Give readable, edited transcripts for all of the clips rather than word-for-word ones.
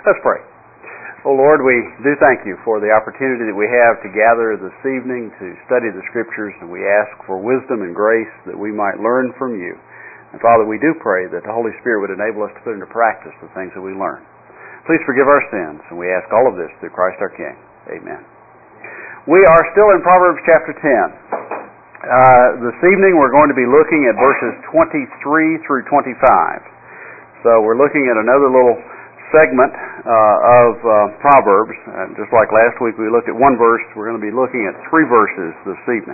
Let's pray. Oh Lord, we do thank you for the opportunity that we have to gather this evening to study the Scriptures, and we ask for wisdom and grace that we might learn from you. And Father, we do pray that the Holy Spirit would enable us to put into practice the things that we learn. Please forgive our sins, and we ask all of this through Christ our King. Amen. We are still in Proverbs chapter 10. This evening we're going to be looking at verses 23 through 25. So we're looking at another little segment of Proverbs. Just like last week we looked at one verse, we're going to be looking at 3 verses this evening.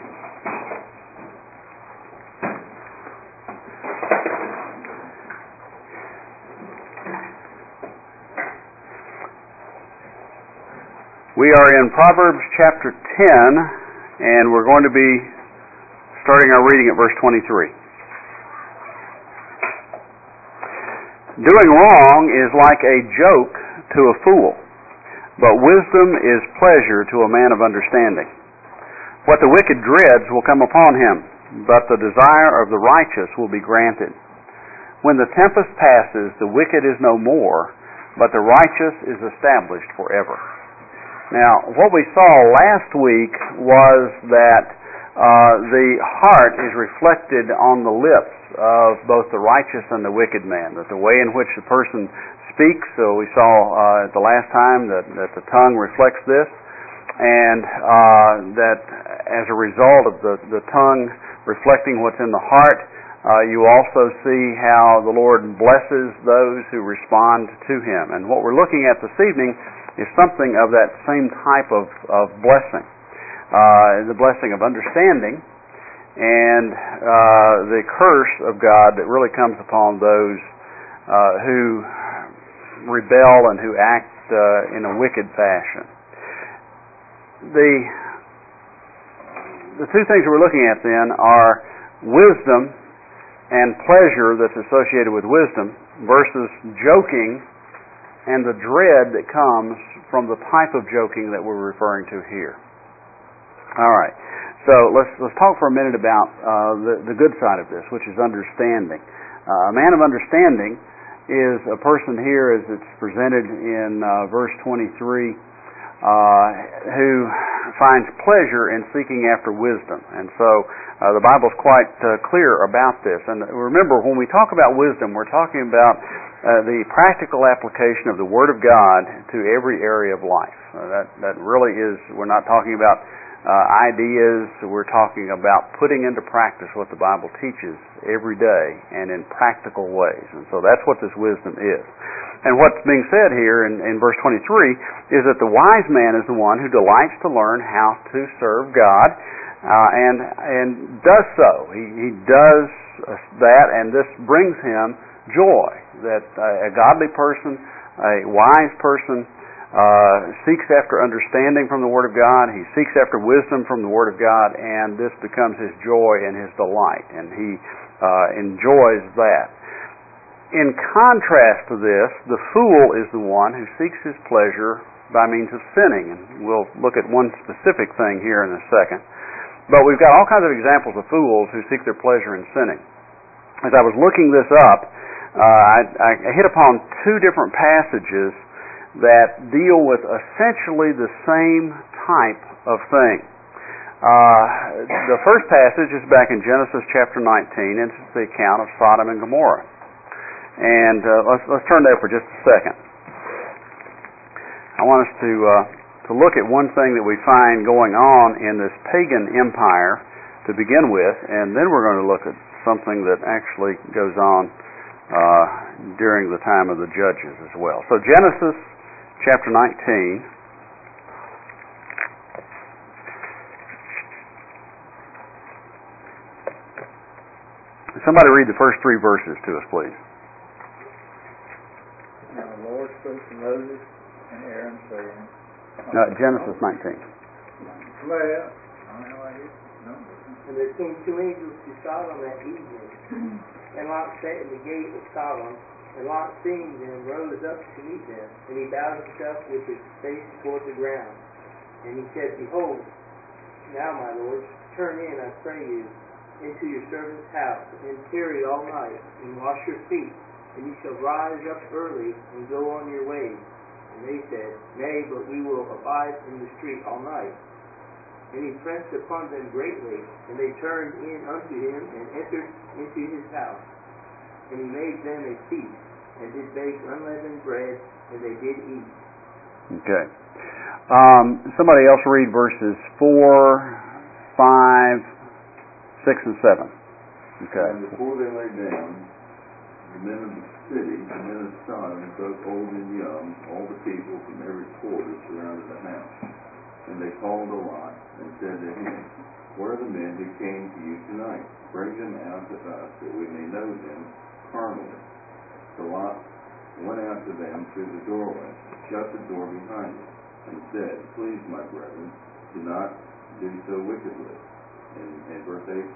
We are in Proverbs chapter 10, and we're going to be starting our reading at verse 23. Doing wrong is like a joke to a fool, but wisdom is pleasure to a man of understanding. What the wicked dreads will come upon him, but the desire of the righteous will be granted. When the tempest passes, the wicked is no more, but the righteous is established forever. Now, what we saw last week was that the heart is reflected on the lips of both the righteous and the wicked man, that the way in which the person speaks, so we saw at the last time that the tongue reflects this, and that as a result of the tongue reflecting what's in the heart, you also see how the Lord blesses those who respond to Him. And what we're looking at this evening is something of that same type of blessing. The blessing of understanding and the curse of God that really comes upon those who rebel and who act in a wicked fashion. The 2 things that we're looking at then are wisdom and pleasure that's associated with wisdom versus joking and the dread that comes from the type of joking that we're referring to here. All right, so let's talk for a minute about the good side of this, which is understanding. A man of understanding is a person here, as it's presented in verse 23, who finds pleasure in seeking after wisdom. And so the Bible's quite clear about this. And remember, when we talk about wisdom, we're talking about the practical application of the Word of God to every area of life. That really is, we're not talking about ideas, we're talking about putting into practice what the Bible teaches every day and in practical ways. And so that's what this wisdom is. And what's being said here in verse 23 is that the wise man is the one who delights to learn how to serve God and does so. He does that, and this brings him joy. That a godly person, a wise person, seeks after understanding from the Word of God. He seeks after wisdom from the Word of God, and this becomes his joy and his delight, and he enjoys that. In contrast to this, the fool is the one who seeks his pleasure by means of sinning, and we'll look at one specific thing here in a second. But we've got all kinds of examples of fools who seek their pleasure in sinning. As I was looking this up, I hit upon 2 different passages that deal with essentially the same type of thing. The first passage is back in Genesis chapter 19, and it's the account of Sodom and Gomorrah. And let's turn there for just a second. I want us to look at one thing that we find going on in this pagan empire to begin with, and then we're going to look at something that actually goes on during the time of the judges as well. So Genesis chapter 19. Somebody read the first 3 verses to us, please. Now the Lord spoke to Moses and Aaron, saying... Genesis 19. And there came 2 angels to Sodom that evening, and Lot sat in the gate of Sodom, and Lot, seeing them, rose up to meet them, and he bowed himself with his face toward the ground. And he said, Behold, now, my lords, turn in, I pray you, into your servant's house, and tarry all night, and wash your feet, and you shall rise up early, and go on your ways. And they said, Nay, but we will abide in the street all night. And he pressed upon them greatly, and they turned in unto him, and entered into his house. And he made them a feast, and did bake unleavened bread, and they did eat. Okay. Somebody else read verses 4, 5, 6, and 7. Okay. And before they lay down, the men of the city, the men of Sodom, both old and young, all the people from every quarter surrounded the house. And they called a Lot, and said to him, Where are the men who came to you tonight? Bring them out to us, that we may know them carnally. So Lot went out to them through the doorway, shut the door behind him, and said, Please, my brethren, do not do so wickedly. And verse 8?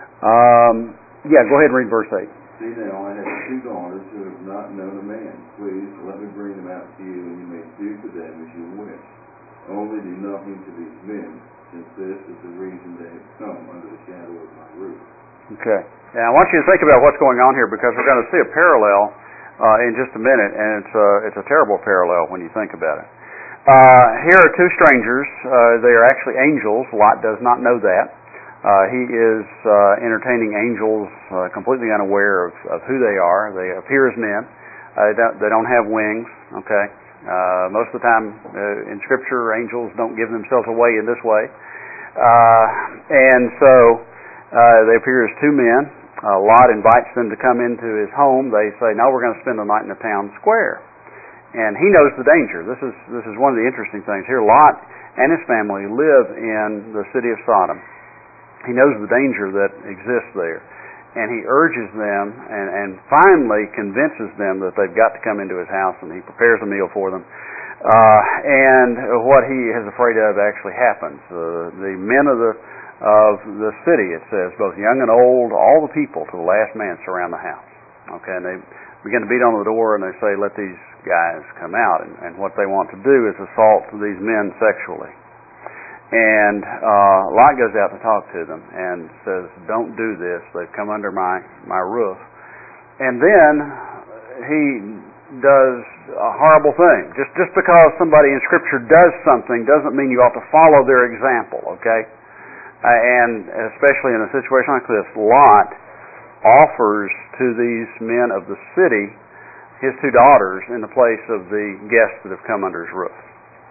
Go ahead and read verse 8. See now, I have 2 daughters who have not known a man. Please, let me bring them out to you, and you may do to them as you wish. Only do nothing to these men, since this is the reason they have come under the shadow of my roof. Okay. Now I want you to think about what's going on here, because we're going to see a parallel in just a minute, and it's a terrible parallel when you think about it. Here are 2 strangers. They are actually angels. Lot does not know that. He is entertaining angels, completely unaware of who they are. They appear as men. They don't have wings. Okay. Most of the time in Scripture, angels don't give themselves away in this way. And so they appear as 2 men. Lot invites them to come into his home. They say, no, we're going to spend the night in the town square. And he knows the danger. This is one of the interesting things here. Lot and his family live in the city of Sodom. He knows the danger that exists there. And he urges them and finally convinces them that they've got to come into his house, and he prepares a meal for them. And what he is afraid of actually happens. The men of the city, it says, both young and old, all the people to the last man surround the house. Okay, and they begin to beat on the door, and they say, let these guys come out. And what they want to do is assault these men sexually. And Lot goes out to talk to them and says, don't do this. They've come under my roof. And then he does a horrible thing. Just because somebody in Scripture does something doesn't mean you ought to follow their example, okay? And especially in a situation like this, Lot offers to these men of the city his 2 daughters in the place of the guests that have come under his roof.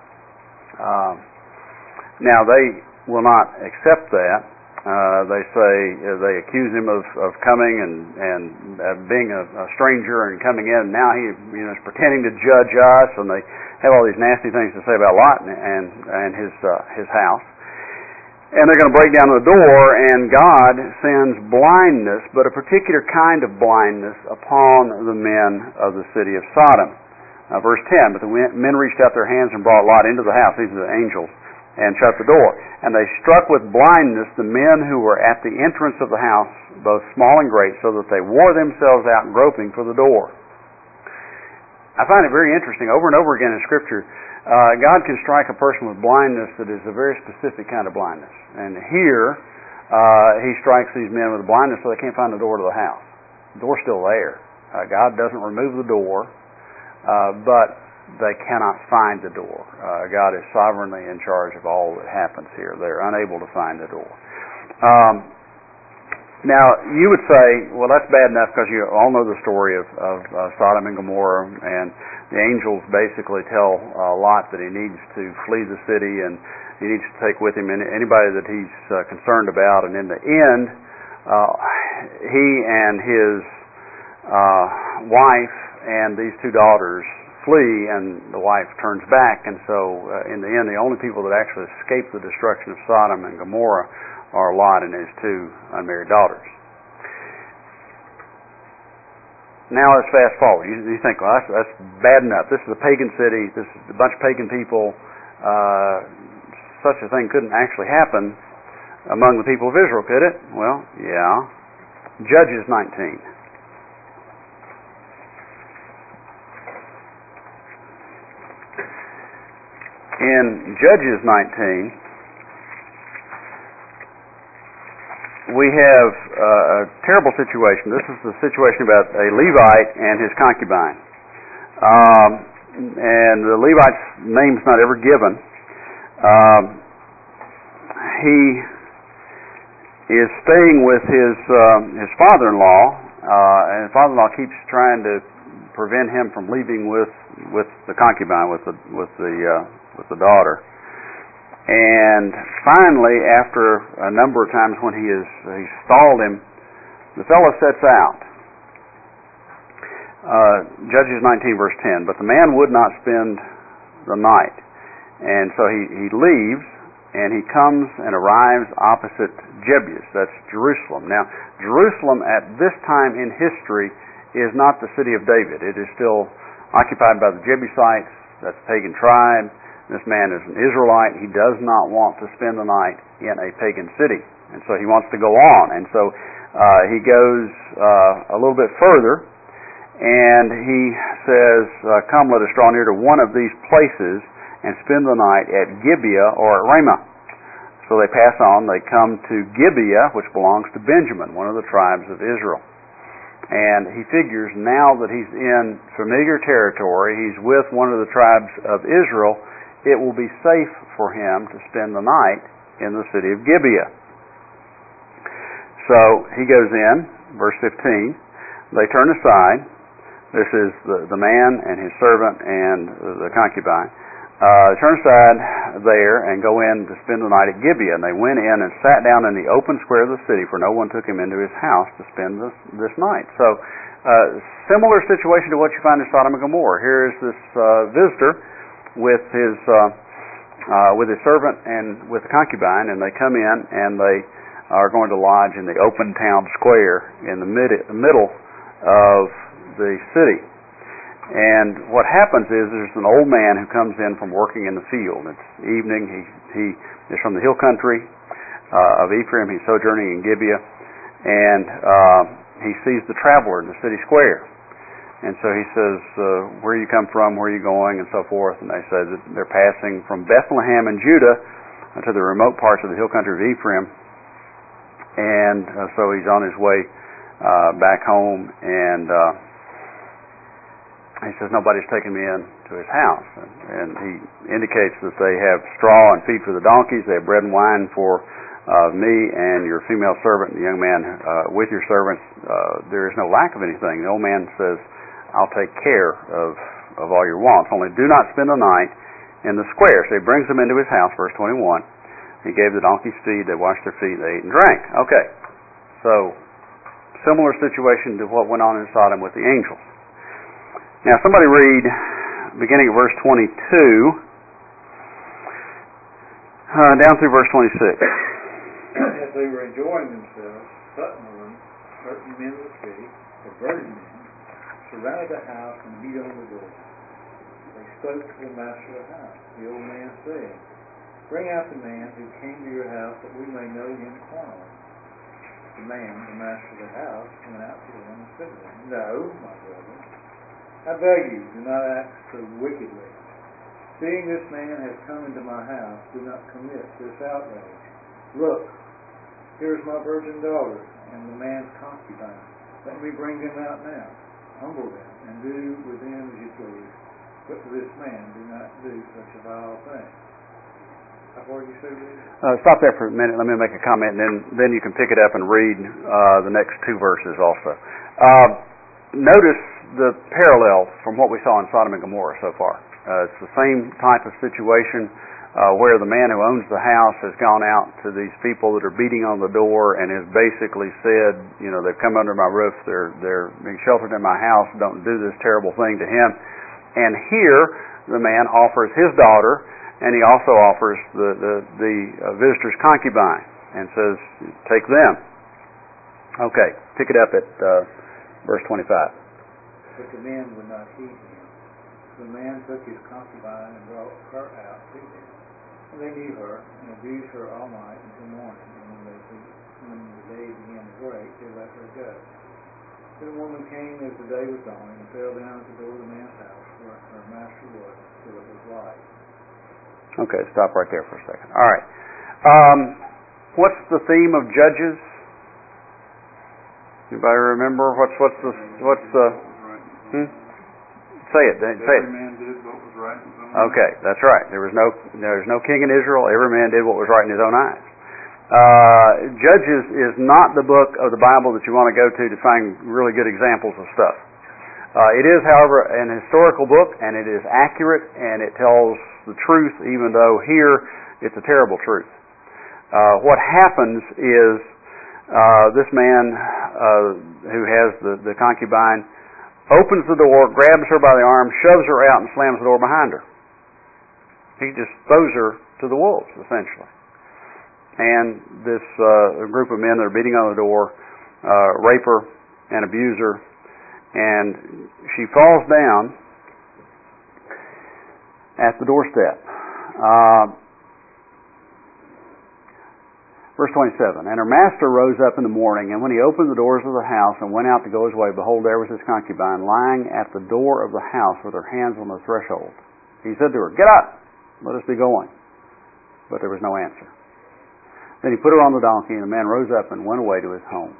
Now, they will not accept that. They say, they accuse him of coming and being a stranger and coming in. Now he is pretending to judge us, and they have all these nasty things to say about Lot and his house. And they're going to break down the door, and God sends blindness, but a particular kind of blindness upon the men of the city of Sodom. Verse 10, but the men reached out their hands and brought Lot into the house. These are the angels. And shut the door. And they struck with blindness the men who were at the entrance of the house, both small and great, so that they wore themselves out groping for the door. I find it very interesting. Over and over again in Scripture, God can strike a person with blindness that is a very specific kind of blindness. And here, He strikes these men with blindness so they can't find the door to the house. The door's still there. God doesn't remove the door, but they cannot find the door. God is sovereignly in charge of all that happens here. They're unable to find the door. Now, you would say, well, that's bad enough because you all know the story of Sodom and Gomorrah, and the angels basically tell Lot that he needs to flee the city and he needs to take with him anybody that he's concerned about. And in the end, he and his wife and these 2 daughters flee, and the wife turns back, and so in the end the only people that actually escape the destruction of Sodom and Gomorrah are Lot and his 2 unmarried daughters. Now let's fast forward. You think, well, that's bad enough. This is a pagan city. This is a bunch of pagan people. Such a thing couldn't actually happen among the people of Israel, could it? Well, yeah. Judges 19. In Judges 19, we have a terrible situation. This is the situation about a Levite and his concubine. and the Levite's name's not ever given. He is staying with his father-in-law, and his father-in-law keeps trying to prevent him from leaving with the concubine, with the daughter. And finally, after a number of times when he stalled him, the fellow sets out. Judges 19 verse 10. But the man would not spend the night, and so he leaves, and he comes and arrives opposite Jebus. That's Jerusalem. Now, Jerusalem at this time in history is not the city of David. It is still occupied by the Jebusites. That's a pagan tribe. This man is an Israelite. He does not want to spend the night in a pagan city, and so he wants to go on. And so he goes a little bit further, and he says, "Come, let us draw near to one of these places and spend the night at Gibeah or at Ramah." So they pass on. They come to Gibeah, which belongs to Benjamin, one of the tribes of Israel. And he figures now that he's in familiar territory, he's with one of the tribes of Israel, it will be safe for him to spend the night in the city of Gibeah. So he goes in, verse 15, they turn aside. This is the man and his servant and the concubine. They turn aside there and go in to spend the night at Gibeah. And they went in and sat down in the open square of the city, for no one took him into his house to spend this night. So, similar situation to what you find in Sodom and Gomorrah. Here is this visitor with his servant and with the concubine, and they come in and they are going to lodge in the open town square in the middle of the city. And what happens is there's an old man who comes in from working in the field. It's evening. He is from the hill country of Ephraim. He's sojourning in Gibeah, and he sees the traveler in the city square. And so he says, "Where you come from? Where are you going?" and so forth. And they say that they're passing from Bethlehem in Judah to the remote parts of the hill country of Ephraim. And so he's on his way back home, and he says, "Nobody's taken me in to his house." And he indicates that they have straw and feed for the donkeys. They have bread and wine for me and your female servant and the young man with your servants. There is no lack of anything. The old man says, "I'll take care of all your wants. Only do not spend the night in the square." So he brings them into his house, verse 21. He gave the donkeys feed. They washed their feet. They ate and drank. Okay. So, similar situation to what went on in Sodom with the angels. Now, somebody read, beginning at verse 22, down through verse 26. As they were enjoying themselves, suddenly certain men of the city, perverted men, surrounded the house and beat on the door. They spoke to the master of the house. The old man said, "Bring out the man who came to your house, that we may know him quarreling." The man, the master of the house, went out to them and said to them, "No, my brother, I beg you, do not act so wickedly. Seeing this man has come into my house, do not commit this outrage. Look, here is my virgin daughter and the man's concubine. Let me bring them out now. Humble them, and do with them as you please. But to this man, do not do such a vile thing." How far did you say this? Stop there for a minute. Let me make a comment, and then you can pick it up and read the next two verses also. Notice the parallel from what we saw in Sodom and Gomorrah so far. It's the same type of situation where the man who owns the house has gone out to these people that are beating on the door and has basically said, they've come under my roof, they're being sheltered in my house, don't do this terrible thing to him. And here the man offers his daughter, and he also offers the visitor's concubine and says, "Take them." Okay, pick it up at verse 25. But the men would not heed him. The man took his concubine and brought her out to them. And they knew her and abused her all night until morning. And when the day began to break, they let her go. Then the woman came as the day was dawning and fell down at the door of the man's house where her master was until it was light. Okay, stop right there for a second. All right. What's the theme of Judges? Anybody remember? What's the? Say it. Say it. Every man did right in his own eyes. Okay, that's right. There was no king in Israel. Every man did what was right in his own eyes. Judges is not the book of the Bible that you want to go to find really good examples of stuff. It is, however, an historical book, and it is accurate, and it tells the truth, even though here it's a terrible truth. What happens is this man who has the concubine opens the door, grabs her by the arm, shoves her out, and slams the door behind her. He just throws her to the wolves, essentially. And this group of men that are beating on the door rape her and abuse her, and she falls down at the doorstep. Verse 27, and her master rose up in the morning, and when he opened the doors of the house and went out to go his way, behold, there was his concubine lying at the door of the house with her hands on the threshold. He said to her, get up, let us be going. But there was no answer. Then he put her on the donkey, and the man rose up and went away to his home.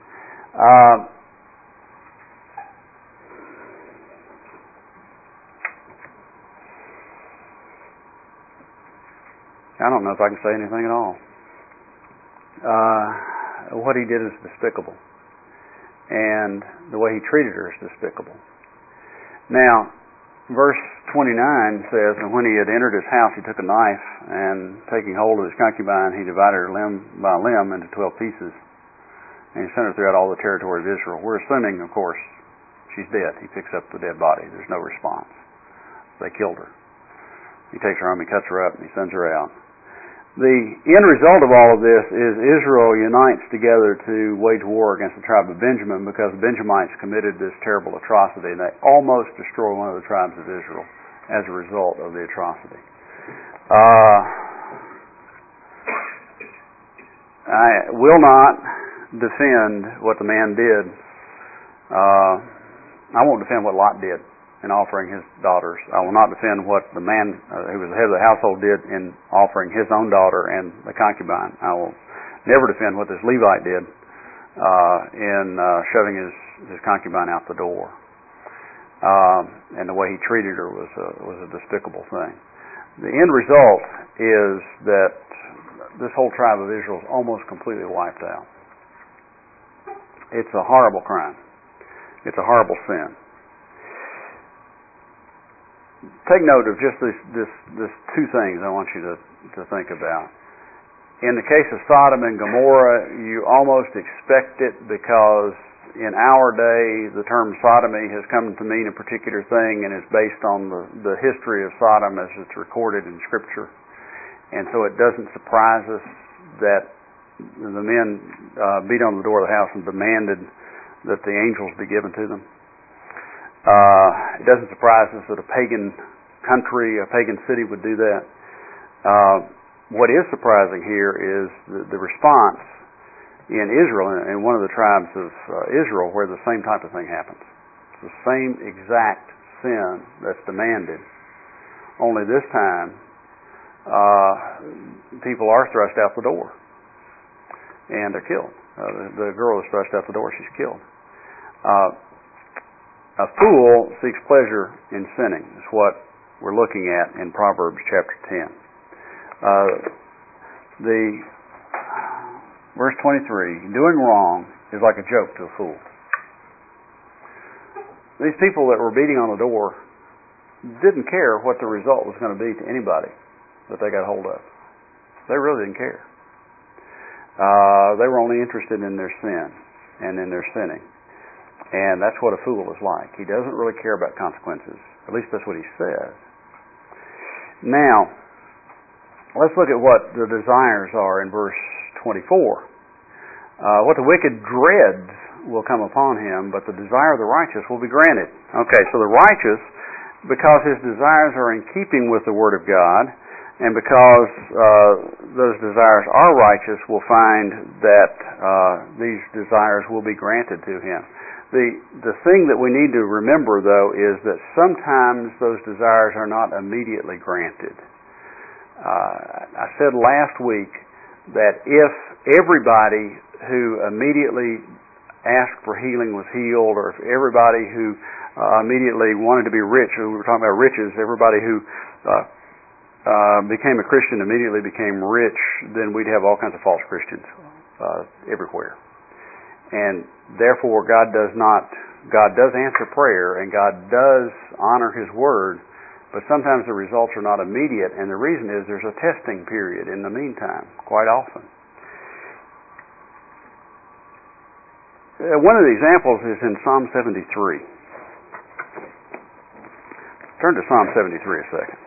I don't know if I can say anything at all. What he did is despicable, and the way he treated her is despicable. Now, verse 29 says, and when he had entered his house, he took a knife, and taking hold of his concubine, he divided her limb by limb into 12 pieces, and he sent her throughout all the territory of Israel. We're assuming, of course, she's dead. He picks up the dead body. There's no response. They killed her. He takes her home, he cuts her up, and he sends her out. The end result of all of this is Israel unites together to wage war against the tribe of Benjamin, because the Benjamites committed this terrible atrocity, and they almost destroy one of the tribes of Israel as a result of the atrocity. I will not defend what the man did. I won't defend what Lot did in offering his daughters. I will not defend what the man who was the head of the household did in offering his own daughter and the concubine. I will never defend what this Levite did in shoving his concubine out the door. And the way he treated her was a despicable thing. The end result is that this whole tribe of Israel is almost completely wiped out. It's a horrible crime. It's a horrible sin. Take note of just this two things I want you to think about. In the case of Sodom and Gomorrah, you almost expect it, because in our day the term sodomy has come to mean a particular thing, and is based on the history of Sodom as it's recorded in Scripture. And so it doesn't surprise us that the men beat on the door of the house and demanded that the angels be given to them. It doesn't surprise us that a pagan country, a pagan city would do that. What is surprising here is the response in Israel, in one of the tribes of Israel, where the same type of thing happens. It's the same exact sin that's demanded, only this time people are thrust out the door and they're killed. The girl is thrust out the door, she's killed. A fool seeks pleasure in sinning, is what we're looking at in Proverbs chapter 10. The verse 23, doing wrong is like a joke to a fool. These people that were beating on the door didn't care what the result was going to be to anybody that they got hold of. They really didn't care. They were only interested in their sin and in their sinning. And that's what a fool is like. He doesn't really care about consequences. At least that's what he says. Now, let's look at what the desires are in verse 24. What the wicked dreads will come upon him, but the desire of the righteous will be granted. Okay, so the righteous, because his desires are in keeping with the Word of God, and because those desires are righteous, will find that these desires will be granted to him. The thing that we need to remember, though, is that sometimes those desires are not immediately granted. I said last week that if everybody who immediately asked for healing was healed, or if everybody who immediately wanted to be rich. We were talking about riches. Everybody who became a Christian immediately became rich. Then we'd have all kinds of false Christians everywhere. And therefore, God does answer prayer, and God does honor His word, but sometimes the results are not immediate, and the reason is there's a testing period in the meantime, quite often. One of the examples is in Psalm 73. Turn to Psalm 73 a second.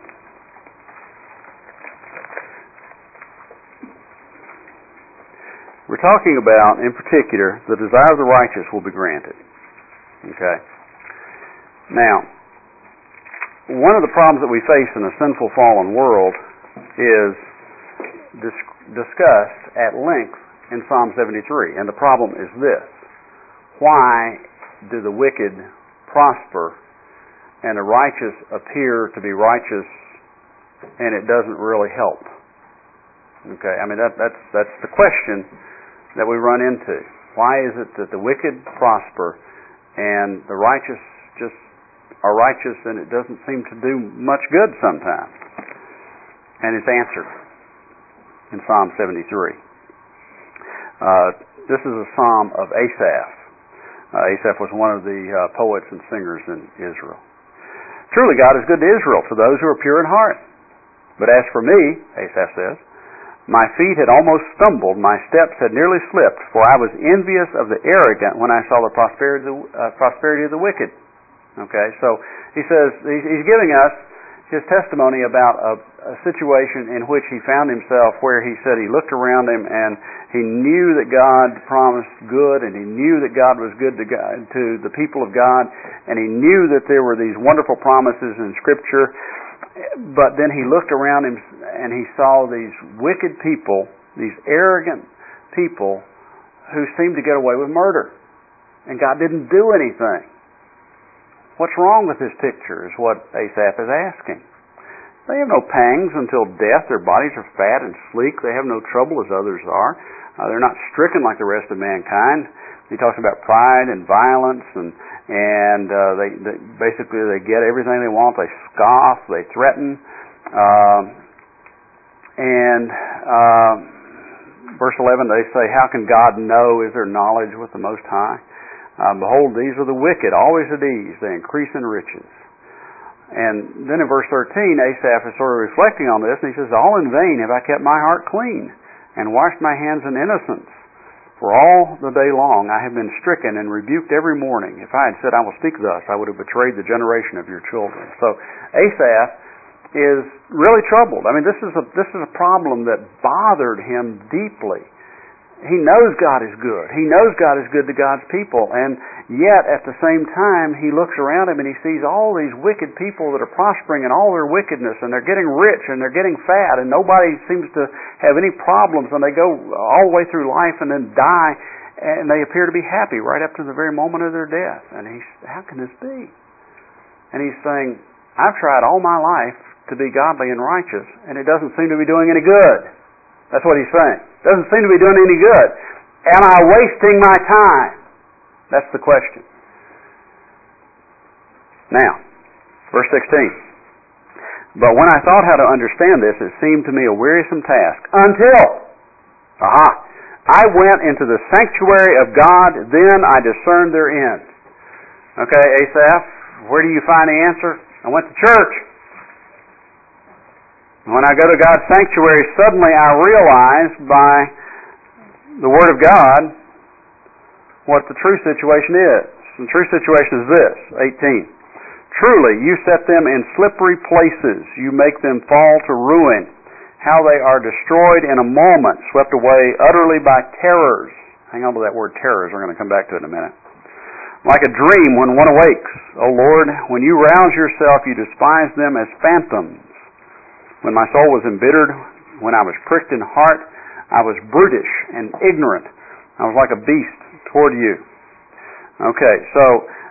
We're talking about, in particular, the desire of the righteous will be granted. Okay? Now, one of the problems that we face in a sinful, fallen world is discussed at length in Psalm 73. And the problem is this: why do the wicked prosper and the righteous appear to be righteous and it doesn't really help? Okay, I mean that's the question that we run into. Why is it that the wicked prosper and the righteous just are righteous and it doesn't seem to do much good sometimes? And it's answered in Psalm 73. This is a psalm of Asaph. Asaph was one of the poets and singers in Israel. Truly God is good to Israel, to those who are pure in heart. But as for me, Asaph says, my feet had almost stumbled, my steps had nearly slipped, for I was envious of the arrogant when I saw the prosperity of the wicked. Okay, so he says, he's giving us his testimony about a situation in which he found himself, where he said he looked around him and he knew that God promised good, and he knew that God was good to the people of God, and he knew that there were these wonderful promises in Scripture. But then he looked around him and he saw these wicked people, these arrogant people who seemed to get away with murder. And God didn't do anything. What's wrong with this picture is what Asaph is asking. They have no pangs until death. Their bodies are fat and sleek. They have no trouble as others are. They're not stricken like the rest of mankind. He talks about pride and violence, and they basically they get everything they want. They scoff, they threaten, verse 11 they say, "How can God know? Is there knowledge with the Most High? Behold, these are the wicked, always at ease. They increase in riches." And then in verse 13, Asaph is sort of reflecting on this, and he says, "All in vain have I kept my heart clean, and washed my hands in innocence. For all the day long I have been stricken and rebuked every morning. If I had said, I will speak thus, I would have betrayed the generation of your children." So Asaph is really troubled. I mean, this is a problem that bothered him deeply. He knows God is good. He knows God is good to God's people. And yet, at the same time, he looks around him and he sees all these wicked people that are prospering in all their wickedness, and they're getting rich and they're getting fat, and nobody seems to have any problems, and they go all the way through life and then die, and they appear to be happy right up to the very moment of their death. And how can this be? And he's saying, I've tried all my life to be godly and righteous, and it doesn't seem to be doing any good. That's what he's saying. Doesn't seem to be doing any good. Am I wasting my time? That's the question. Now, verse 16. But when I thought how to understand this, it seemed to me a wearisome task. Until, I went into the sanctuary of God, then I discerned their end. Okay, Asaph, where do you find the answer? I went to church. When I go to God's sanctuary, suddenly I realize by the Word of God what the true situation is. The true situation is this, 18. Truly, you set them in slippery places. You make them fall to ruin. How they are destroyed in a moment, swept away utterly by terrors. Hang on to that word terrors. We're going to come back to it in a minute. Like a dream when one awakes. O Lord, when you rouse yourself, you despise them as phantoms. When my soul was embittered, when I was pricked in heart, I was brutish and ignorant. I was like a beast toward you. Okay, so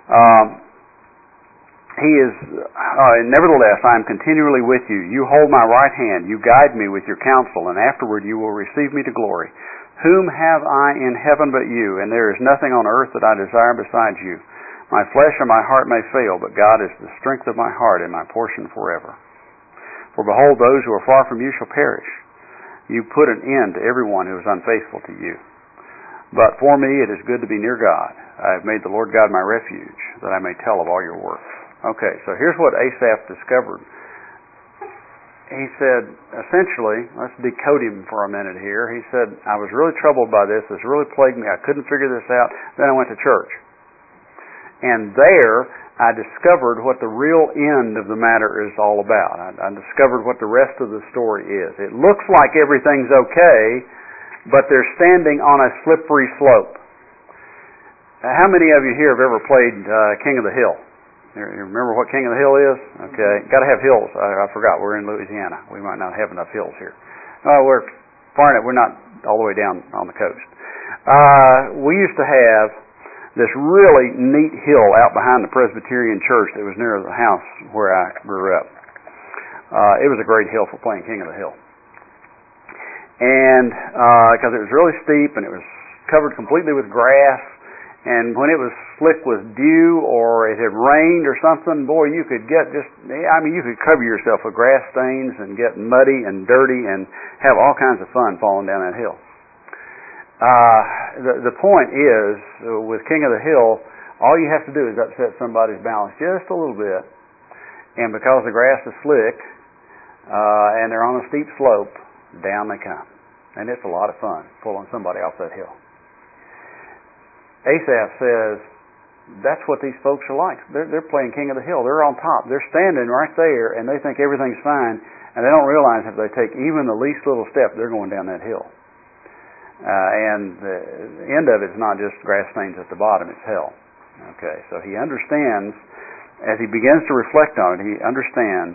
he is, nevertheless, I am continually with you. You hold my right hand. You guide me with your counsel, and afterward you will receive me to glory. Whom have I in heaven but you? And there is nothing on earth that I desire besides you. My flesh and my heart may fail, but God is the strength of my heart and my portion forever. For behold, those who are far from you shall perish. You put an end to everyone who is unfaithful to you. But for me it is good to be near God. I have made the Lord God my refuge, that I may tell of all your works. Okay, so here's what Asaph discovered. He said, essentially, let's decode him for a minute here. He said, I was really troubled by this. This really plagued me. I couldn't figure this out. Then I went to church. And there, I discovered what the real end of the matter is all about. I discovered what the rest of the story is. It looks like everything's okay, but they're standing on a slippery slope. How many of you here have ever played King of the Hill? You remember what King of the Hill is? Okay, got to have hills. I forgot. We're in Louisiana. We might not have enough hills here. We're far enough. We're not all the way down on the coast. We used to have this really neat hill out behind the Presbyterian church that was near the house where I grew up. It was a great hill for playing King of the Hill. And because it was really steep and it was covered completely with grass, and when it was slick with dew or it had rained or something, boy, you could get you could cover yourself with grass stains and get muddy and dirty and have all kinds of fun falling down that hill. The point is, with King of the Hill, all you have to do is upset somebody's balance just a little bit, and because the grass is slick and they're on a steep slope, down they come. And it's a lot of fun pulling somebody off that hill. Asaph says, that's what these folks are like. They're playing King of the Hill. They're on top. They're standing right there, and they think everything's fine, and they don't realize if they take even the least little step, they're going down that hill. And the end of it's not just grass stains at the bottom, it's hell. Okay, so he understands, as he begins to reflect on it, he understands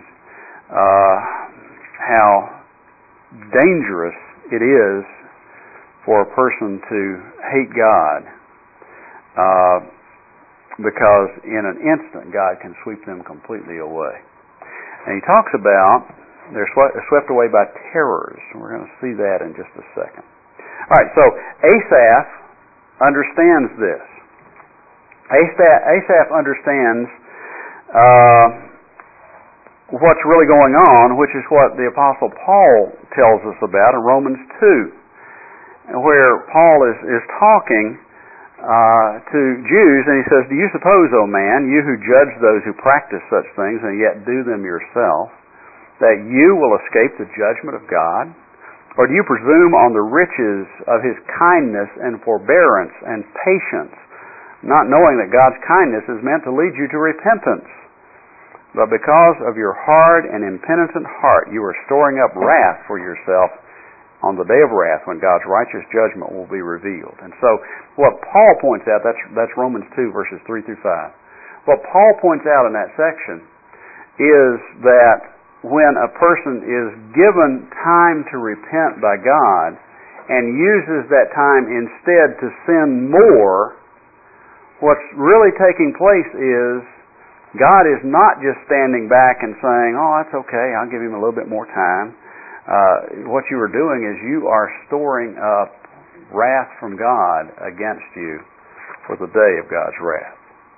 how dangerous it is for a person to hate God, because in an instant God can sweep them completely away. And he talks about they're swept away by terrors. We're going to see that in just a second. All right, so Asaph understands this. Asaph understands what's really going on, which is what the Apostle Paul tells us about in Romans 2, where Paul is talking to Jews, and he says, do you suppose, O man, you who judge those who practice such things and yet do them yourself, that you will escape the judgment of God? Or do you presume on the riches of His kindness and forbearance and patience, not knowing that God's kindness is meant to lead you to repentance? But because of your hard and impenitent heart, you are storing up wrath for yourself on the day of wrath, when God's righteous judgment will be revealed. And so, what Paul points out, that's Romans 2, verses 3 through 5. What Paul points out in that section is that when a person is given time to repent by God and uses that time instead to sin more, what's really taking place is God is not just standing back and saying, oh, that's okay, I'll give him a little bit more time. What you are doing is you are storing up wrath from God against you for the day of God's wrath.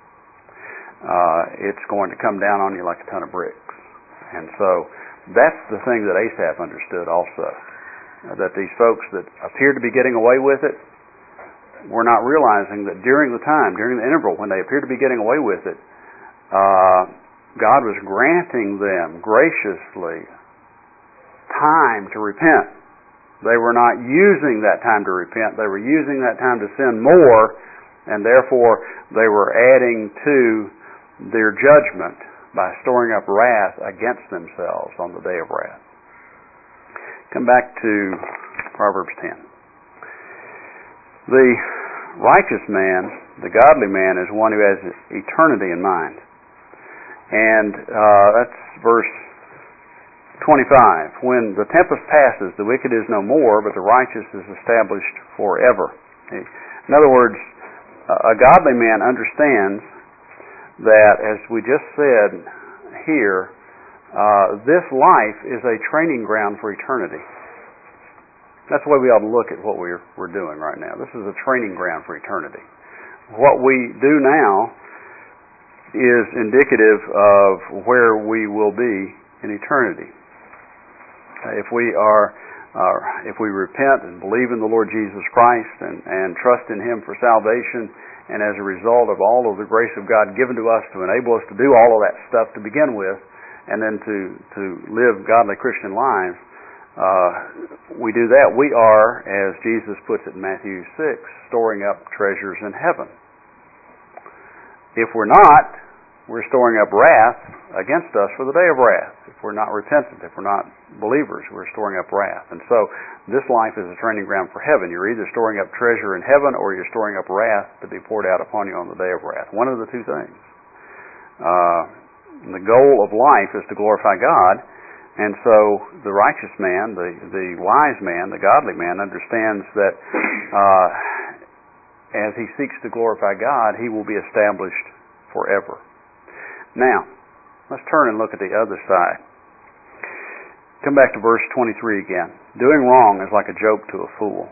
It's going to come down on you like a ton of bricks. And so that's the thing that Asaph understood also, that these folks that appeared to be getting away with it were not realizing that during the interval when they appeared to be getting away with it, God was granting them graciously time to repent. They were not using that time to repent. They were using that time to sin more, and therefore they were adding to their judgment by storing up wrath against themselves on the day of wrath. Come back to Proverbs 10. The righteous man, the godly man, is one who has eternity in mind. And that's verse 25. When the tempest passes, the wicked is no more, but the righteous is established forever. In other words, a godly man understands that, as we just said here, this life is a training ground for eternity. That's the way we ought to look at what we're doing right now. This is a training ground for eternity. What we do now is indicative of where we will be in eternity. If we repent and believe in the Lord Jesus Christ and trust in Him for salvation, and as a result of all of the grace of God given to us to enable us to do all of that stuff to begin with, and then to live godly Christian lives, we do that, we are, as Jesus puts it in Matthew 6, storing up treasures in heaven. If we're not, we're storing up wrath against us for the day of wrath. If we're not repentant, if we're not believers, we're storing up wrath. And so this life is a training ground for heaven. You're either storing up treasure in heaven or you're storing up wrath to be poured out upon you on the day of wrath. One of the two things. The goal of life is to glorify God, and so the righteous man, the wise man, the godly man understands that as he seeks to glorify God, he will be established forever. Now, let's turn and look at the other side. Come back to verse 23 again. Doing wrong is like a joke to a fool.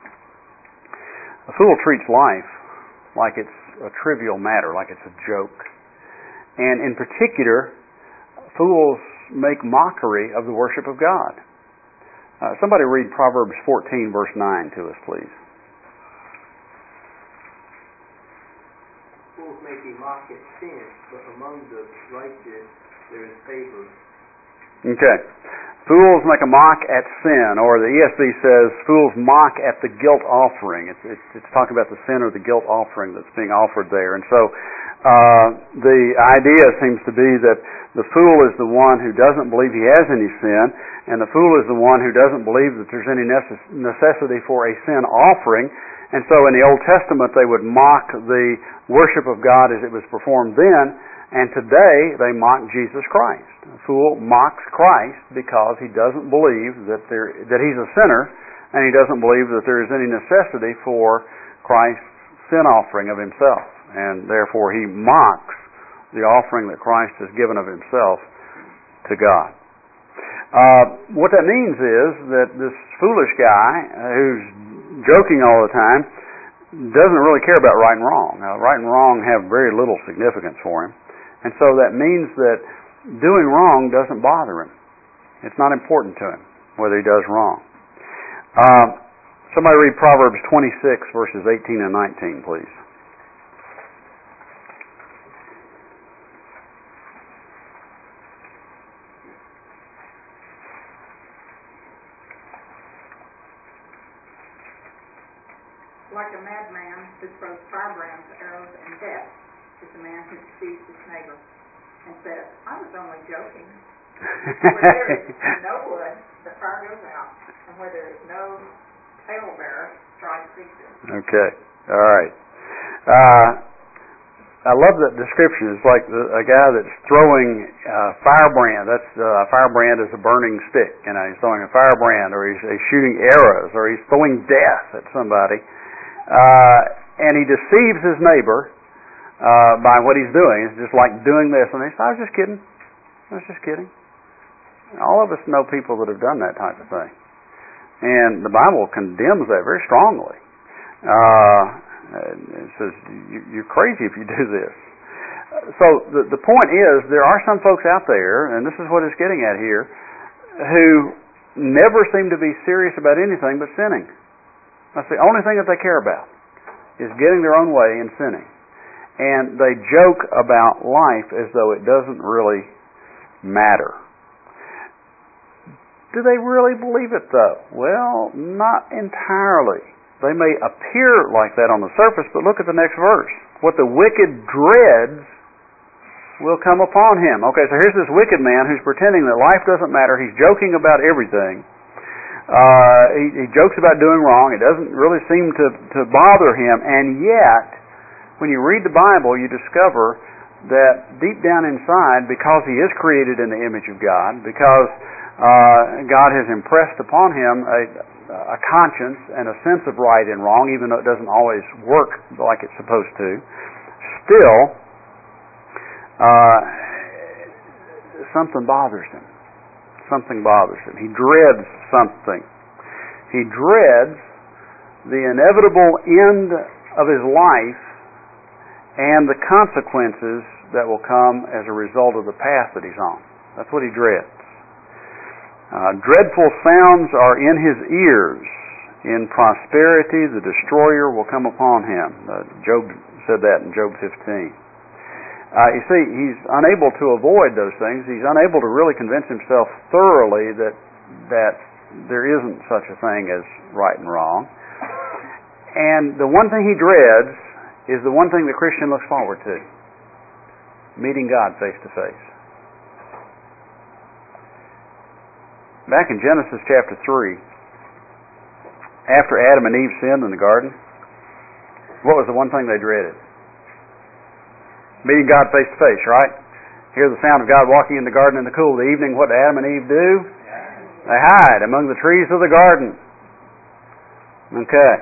A fool treats life like it's a trivial matter, like it's a joke. And in particular, fools make mockery of the worship of God. Somebody read Proverbs 14, verse 9 to us, please. Fools may be mocked at sin, but among the righteous there is favor. Okay. Fools make a mock at sin, or the ESV says, fools mock at the guilt offering. It's talking about the sin or the guilt offering that's being offered there. And so the idea seems to be that the fool is the one who doesn't believe he has any sin, and the fool is the one who doesn't believe that there's any necessity for a sin offering. And so in the Old Testament they would mock the worship of God as it was performed then, and today they mock Jesus Christ. The fool mocks Christ because he doesn't believe that he's a sinner, and he doesn't believe that there is any necessity for Christ's sin offering of himself. And therefore he mocks the offering that Christ has given of himself to God. What that means is that this foolish guy who's joking all the time doesn't really care about right and wrong. Now, right and wrong have very little significance for him. And so that means that doing wrong doesn't bother him. It's not important to him whether he does wrong. Somebody read Proverbs 26, verses 18 and 19, please. Like a madman who throws firebrands, arrows, and death is the man who deceives his neighbor and says, I was only joking. Where there is no wood, the fire goes out, and where there is no talebearer, strife ceases. Okay, all right. I love that description. It's like a guy that's throwing a firebrand. A firebrand is a burning stick. You know, he's throwing a firebrand, or he's shooting arrows, or he's throwing death at somebody. And he deceives his neighbor by what he's doing. It's just like doing this. And he says, I was just kidding. All of us know people that have done that type of thing. And the Bible condemns that very strongly. It says, you're crazy if you do this. So the point is, there are some folks out there, and this is what it's getting at here, who never seem to be serious about anything but sinning. That's the only thing that they care about, is getting their own way and sinning. And they joke about life as though it doesn't really matter. Do they really believe it, though? Well, not entirely. They may appear like that on the surface, but look at the next verse. What the wicked dreads will come upon him. Okay, so here's this wicked man who's pretending that life doesn't matter. He's joking about everything. He jokes about doing wrong. It doesn't really seem to bother him. And yet, when you read the Bible, you discover that deep down inside, because he is created in the image of God, because God has impressed upon him a conscience and a sense of right and wrong, even though it doesn't always work like it's supposed to, still something bothers him. Something bothers him. He dreads something. He dreads the inevitable end of his life and the consequences that will come as a result of the path that he's on. That's what he dreads. Dreadful sounds are in his ears. In prosperity, the destroyer will come upon him. Job said that in Job 15. You see, he's unable to avoid those things. He's unable to really convince himself thoroughly that there isn't such a thing as right and wrong. And the one thing he dreads is the one thing the Christian looks forward to: meeting God face to face. Back in Genesis chapter 3, after Adam and Eve sinned in the garden, what was the one thing they dreaded? Meeting God face to face, right? Hear the sound of God walking in the garden in the cool of the evening. What do Adam and Eve do? They hide among the trees of the garden. Okay.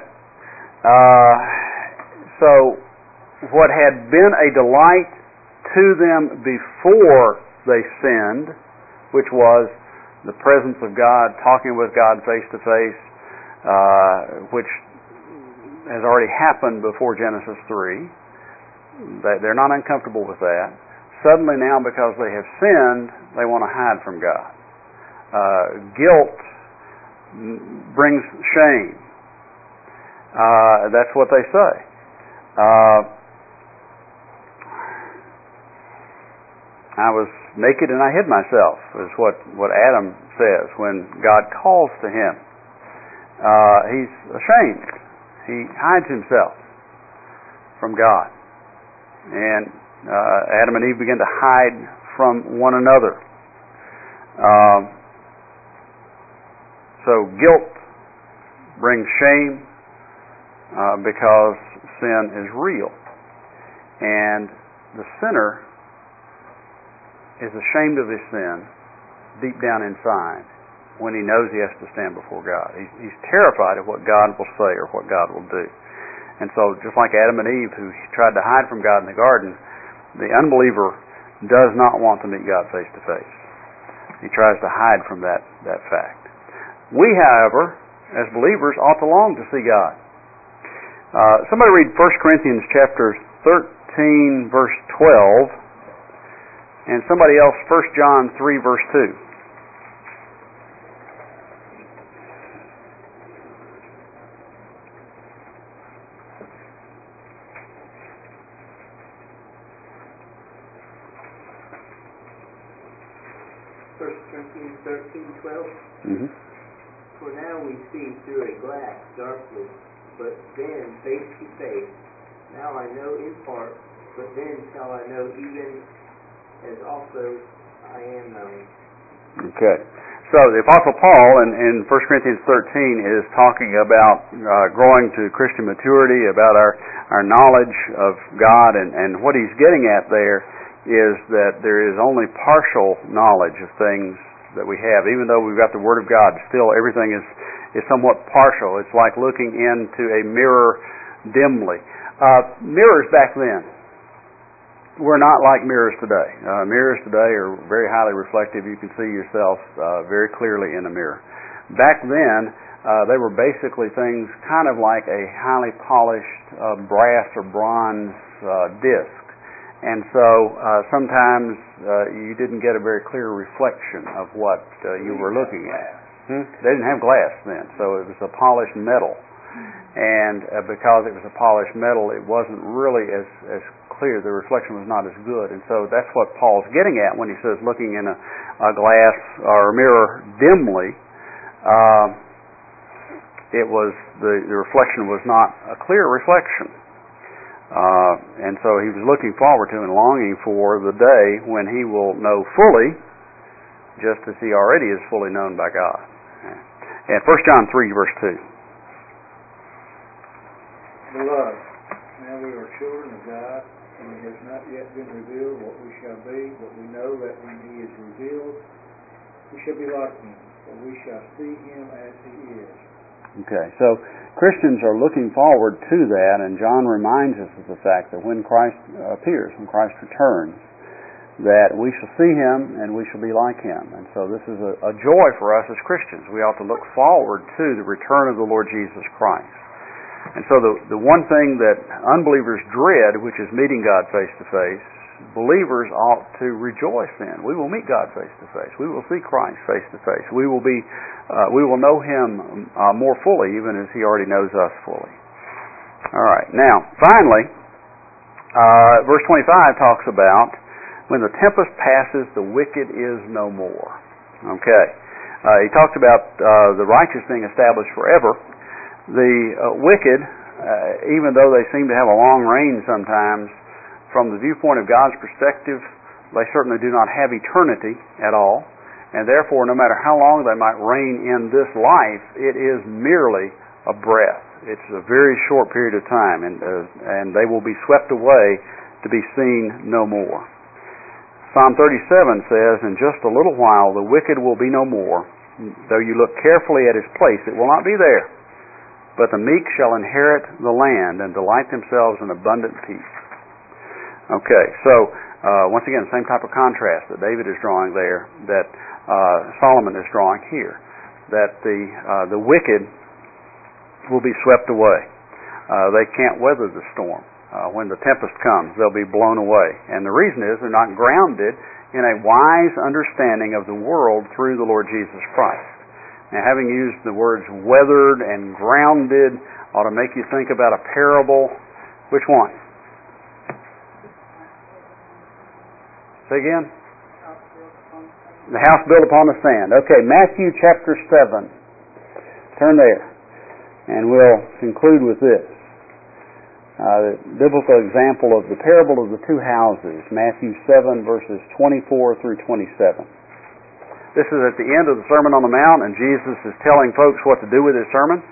So what had been a delight to them before they sinned, which was the presence of God, talking with God face to face, which has already happened before Genesis 3. They're not uncomfortable with that. Suddenly now, because they have sinned, they want to hide from God. Guilt brings shame. That's what they say. I was naked and I hid myself, is what Adam says when God calls to him. He's ashamed. He hides himself from God. And Adam and Eve begin to hide from one another. So guilt brings shame because sin is real. And the sinner is ashamed of his sin deep down inside when he knows he has to stand before God. He's terrified of what God will say or what God will do. And so just like Adam and Eve, who tried to hide from God in the garden, the unbeliever does not want to meet God face to face. He tries to hide from that fact. We, however, as believers, ought to long to see God. Somebody read 1 Corinthians chapter 13, verse 12, and somebody else 1 John 3, verse 2. 1 Corinthians 13:12. Mm-hmm. For now we see through a glass darkly, but then face to face. Now I know in part, but then shall I know even as also I am known. Okay. So the Apostle Paul in 1 Corinthians 13 is talking about growing to Christian maturity, about our knowledge of God, and what he's getting at there is that there is only partial knowledge of things that we have. Even though we've got the Word of God, still everything is somewhat partial. It's like looking into a mirror dimly. Mirrors back then were not like mirrors today. Mirrors today are very highly reflective. You can see yourself very clearly in a mirror. Back then, they were basically things kind of like a highly polished brass or bronze disc. And so sometimes you didn't get a very clear reflection of what you were looking at. They didn't have glass then, so it was a polished metal. And because it was a polished metal, it wasn't really as clear. The reflection was not as good. And so that's what Paul's getting at when he says looking in a glass or a mirror dimly. It was the reflection was not a clear reflection. And so he was looking forward to and longing for the day when he will know fully, just as he already is fully known by God. And 1 John 3, verse 2. Beloved, now we are children of God, and it has not yet been revealed what we shall be, but we know that when he is revealed, we shall be like him, for we shall see him as he is. Okay, so Christians are looking forward to that, and John reminds us of the fact that when Christ appears, when Christ returns, that we shall see him and we shall be like him. And so this is a joy for us as Christians. We ought to look forward to the return of the Lord Jesus Christ. And so the one thing that unbelievers dread, which is meeting God face to face, believers ought to rejoice in. We will meet God face to face. We will see Christ face to face. We will know Him more fully, even as He already knows us fully. All right. Now, finally, verse 25 talks about when the tempest passes, the wicked is no more. Okay. He talked about the righteous being established forever. The wicked, even though they seem to have a long reign sometimes, from the viewpoint of God's perspective, they certainly do not have eternity at all, and therefore, no matter how long they might reign in this life, it is merely a breath. It's a very short period of time, and they will be swept away to be seen no more. Psalm 37 says, "In just a little while the wicked will be no more. Though you look carefully at his place, it will not be there. But the meek shall inherit the land and delight themselves in abundant peace." Okay, so once again, same type of contrast that David is drawing there, that Solomon is drawing here, that the wicked will be swept away. They can't weather the storm. When the tempest comes, they'll be blown away. And the reason is they're not grounded in a wise understanding of the world through the Lord Jesus Christ. Now, having used the words weathered and grounded ought to make you think about a parable. Which one? Say again? The house built upon the sand. Okay, Matthew chapter 7. Turn there. And we'll conclude with this. The biblical example of the parable of the two houses, Matthew 7, verses 24 through 27. This is at the end of the Sermon on the Mount, and Jesus is telling folks what to do with his sermon.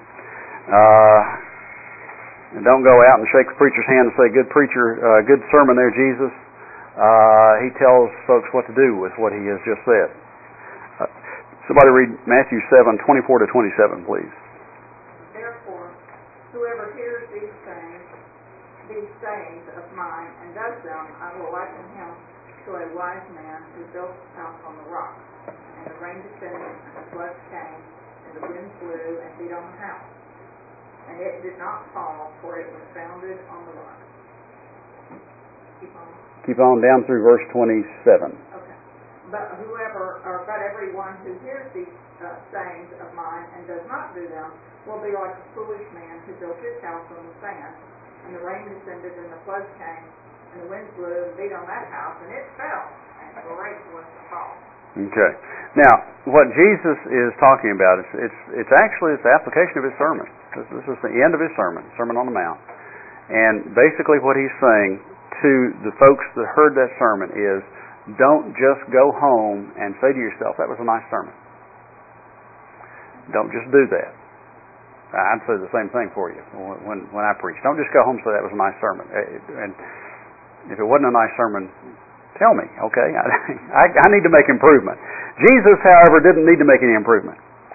And don't go out and shake the preacher's hand and say, "Good preacher, good sermon there, Jesus." He tells folks what to do with what he has just said. Somebody read Matthew 7, 24 to 27, please. "Therefore, whoever hears these sayings of mine and does them, I will liken him to a wise man who built his house on the rock. And the rain descended, and the floods came, and the winds blew and beat on the house. And it did not fall, for it was founded on the rock." Keep on down through verse 27. Okay. But everyone who hears these sayings of mine and does not do them will be like a foolish man who built his house on the sand. And the rain descended, and the floods came, and the winds blew and beat on that house, and it fell, and great was the fall. Okay. Now, what Jesus is talking about is it's actually the application of his sermon. This is the end of his sermon, Sermon on the Mount. And basically what he's saying to the folks that heard that sermon is, don't just go home and say to yourself, "That was a nice sermon." Don't just do that. I'd say the same thing for you when I preach. Don't just go home and say, "That was a nice sermon." And if it wasn't a nice sermon, tell me, okay? I need to make improvement. Jesus, however, didn't need to make any improvement.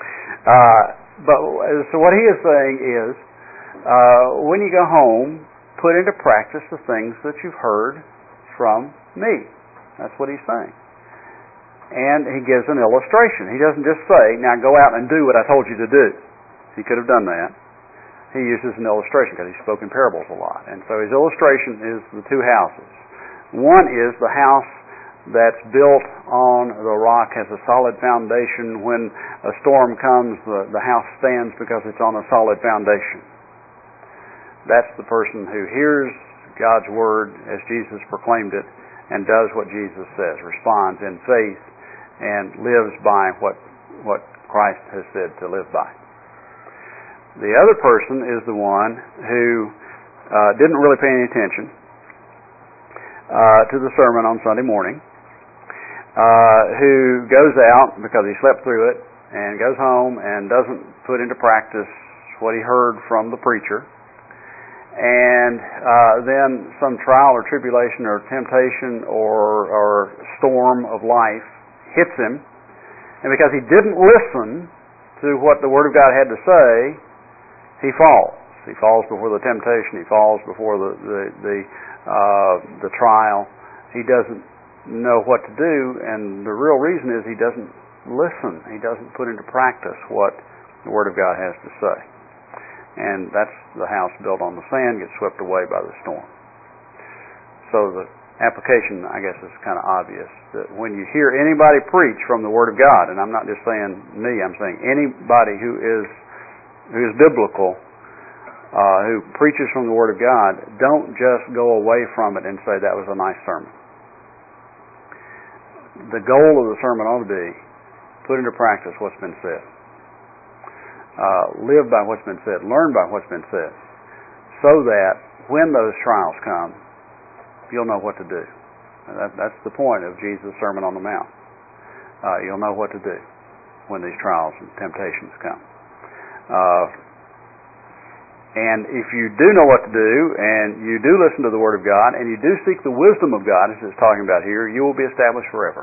So what he is saying is, when you go home, put into practice the things that you've heard from me. That's what he's saying. And he gives an illustration. He doesn't just say, "Now go out and do what I told you to do." He could have done that. He uses an illustration because he spoke in parables a lot. And so his illustration is the two houses. One is the house that's built on the rock, has a solid foundation. When a storm comes, the house stands because it's on a solid foundation. That's the person who hears God's word as Jesus proclaimed it and does what Jesus says, responds in faith, and lives by what Christ has said to live by. The other person is the one who didn't really pay any attention to the sermon on Sunday morning, who goes out because he slept through it and goes home and doesn't put into practice what he heard from the preacher, and then some trial or tribulation or temptation or storm of life hits him, and because he didn't listen to what the Word of God had to say, he falls. He falls before the temptation. He falls before the trial. He doesn't know what to do, and the real reason is he doesn't listen. He doesn't put into practice what the Word of God has to say. And that's the house built on the sand gets swept away by the storm. So application, I guess, is kind of obvious. That when you hear anybody preach from the Word of God, and I'm not just saying me, I'm saying anybody who is biblical, who preaches from the Word of God, don't just go away from it and say that was a nice sermon. The goal of the sermon ought to be put into practice what's been said. Live by what's been said. Learn by what's been said. So that when those trials come, you'll know what to do. That's the point of Jesus' Sermon on the Mount. You'll know what to do when these trials and temptations come. And if you do know what to do, and you do listen to the Word of God, and you do seek the wisdom of God, as it's talking about here, you will be established forever.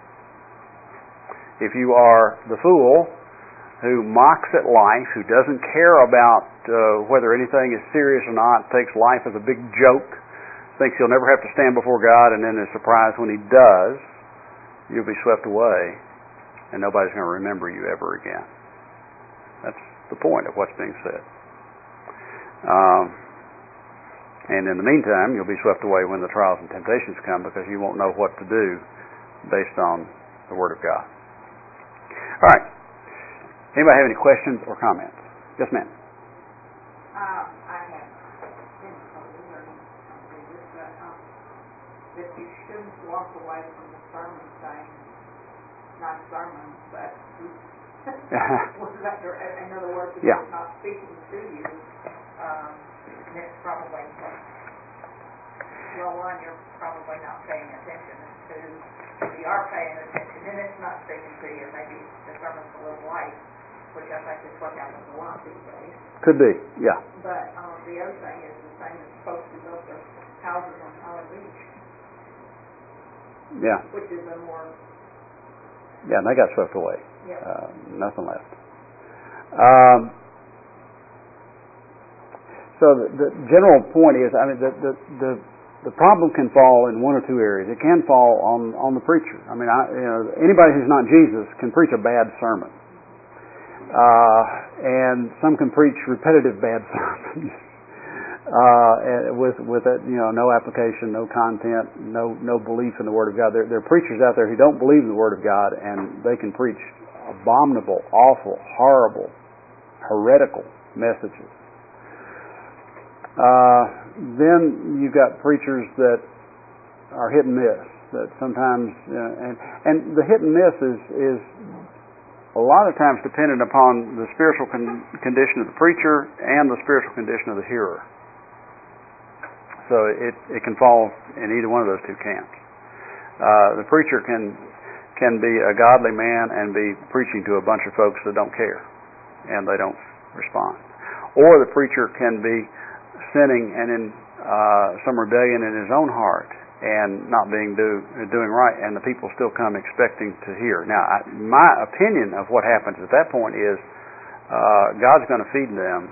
If you are the fool who mocks at life, who doesn't care about whether anything is serious or not, takes life as a big joke, thinks he'll never have to stand before God, and then is surprised when he does, you'll be swept away, and nobody's going to remember you ever again. That's the point of what's being said. And in the meantime, you'll be swept away when the trials and temptations come, because you won't know what to do based on the Word of God. All right. Anybody have any questions or comments? Yes, ma'am. I have been told, or something, that you shouldn't walk away from the sermon saying, nice sermon, but in other words, if it's not speaking to you, it's probably, well, one, you're probably not paying attention, and two, if you are paying attention, then it's not speaking to you. Maybe the sermon's a little light, which I think is what happens a lot these days. Could be, yeah. But the other thing is the same as folks who built their houses on Holly Beach. Yeah. Which is a more... Yeah, and they got swept away. Yeah. Nothing left. So the general point is, I mean, the problem can fall in one or two areas. It can fall on the preacher. I mean, anybody who's not Jesus can preach a bad sermon. And some can preach repetitive bad sermons with it, no application, no content, no belief in the Word of God. There are preachers out there who don't believe in the Word of God, and they can preach abominable, awful, horrible, heretical messages. Then you've got preachers that are hit and miss. That sometimes, and the hit and miss is a lot of times dependent upon the spiritual condition of the preacher and the spiritual condition of the hearer. So it can fall in either one of those two camps. The preacher can be a godly man and be preaching to a bunch of folks that don't care and they don't respond. Or the preacher can be sinning and in some rebellion in his own heart and not doing right, and the people still come expecting to hear. Now, my opinion of what happens at that point is God's going to feed them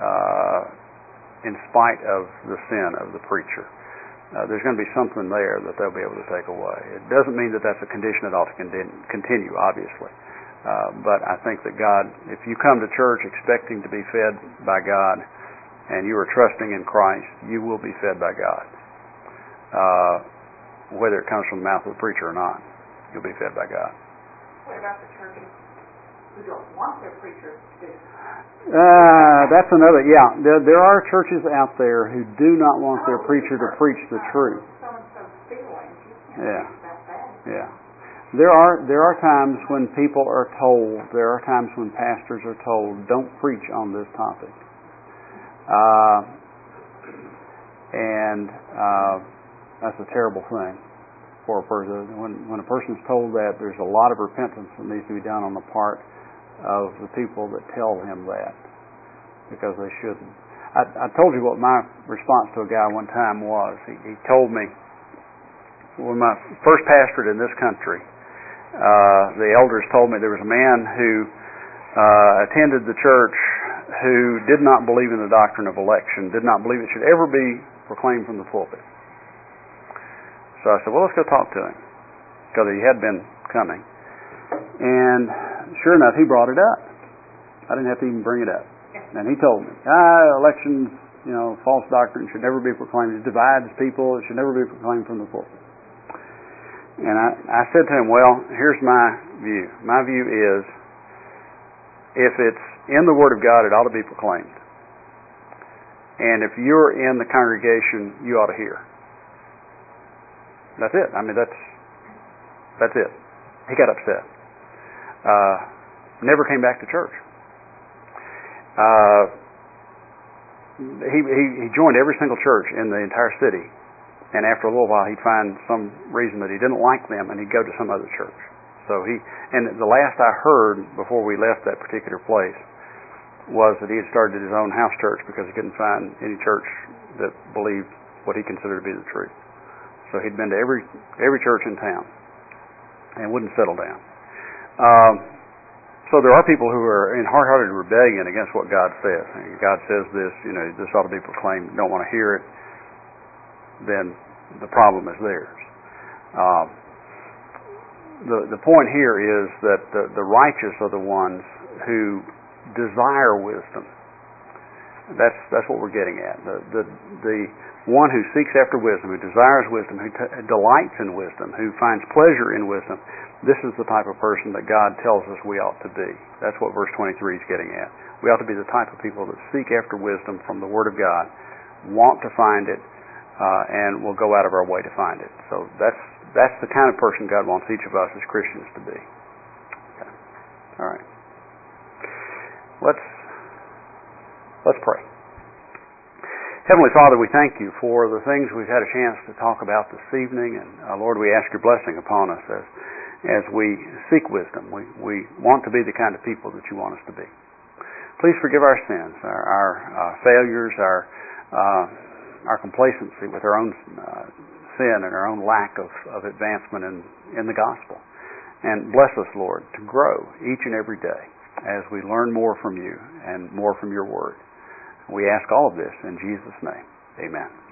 in spite of the sin of the preacher. There's going to be something there that they'll be able to take away. It doesn't mean that that's a condition that ought to continue, obviously. But I think that God, if you come to church expecting to be fed by God and you are trusting in Christ, you will be fed by God. Whether it comes from the mouth of the preacher or not, you'll be fed by God. What about the churches who don't want their preachers to? That's another, there are churches out there who do not want their preacher to preach the truth. So-and-so's feelings, you Yeah. can't preach about that. Yeah. There are times when people are told, there are times when pastors are told, don't preach on this topic. That's a terrible thing for a person. When a person's told that, there's a lot of repentance that needs to be done on the part of the people that tell him that, because they shouldn't. I told you what my response to a guy one time was. He told me, when my first pastorate in this country, the elders told me there was a man who attended the church who did not believe in the doctrine of election, did not believe it should ever be proclaimed from the pulpit. So I said, well, let's go talk to him, because he had been coming. And sure enough, he brought it up. I didn't have to even bring it up. And he told me, election's false doctrine should never be proclaimed. It divides people. It should never be proclaimed from the pulpit. And I said to him, well, here's my view. My view is, if it's in the Word of God, it ought to be proclaimed. And if you're in the congregation, you ought to hear. That's it. I mean, that's it. He got upset. Never came back to church. He joined every single church in the entire city, and after a little while he'd find some reason that he didn't like them, and he'd go to some other church. So and the last I heard before we left that particular place was that he had started his own house church because he couldn't find any church that believed what he considered to be the truth. So he'd been to every church in town and wouldn't settle down. So there are people who are in hard-hearted rebellion against what God says. God says this, this ought to be proclaimed. You don't want to hear it, then the problem is theirs. The point here is that the righteous are the ones who desire wisdom. That's what we're getting at. The one who seeks after wisdom, who desires wisdom, who delights in wisdom, who finds pleasure in wisdom, this is the type of person that God tells us we ought to be. That's what verse 23 is getting at. We ought to be the type of people that seek after wisdom from the Word of God, want to find it, and will go out of our way to find it. So that's the kind of person God wants each of us as Christians to be. Okay. All right. Let's pray. Heavenly Father, we thank you for the things we've had a chance to talk about this evening, and Lord, we ask your blessing upon us as we seek wisdom. We want to be the kind of people that you want us to be. Please forgive our sins, our failures, our complacency with our own sin and our own lack of advancement in the gospel. And bless us, Lord, to grow each and every day as we learn more from you and more from your word. We ask all of this in Jesus' name. Amen.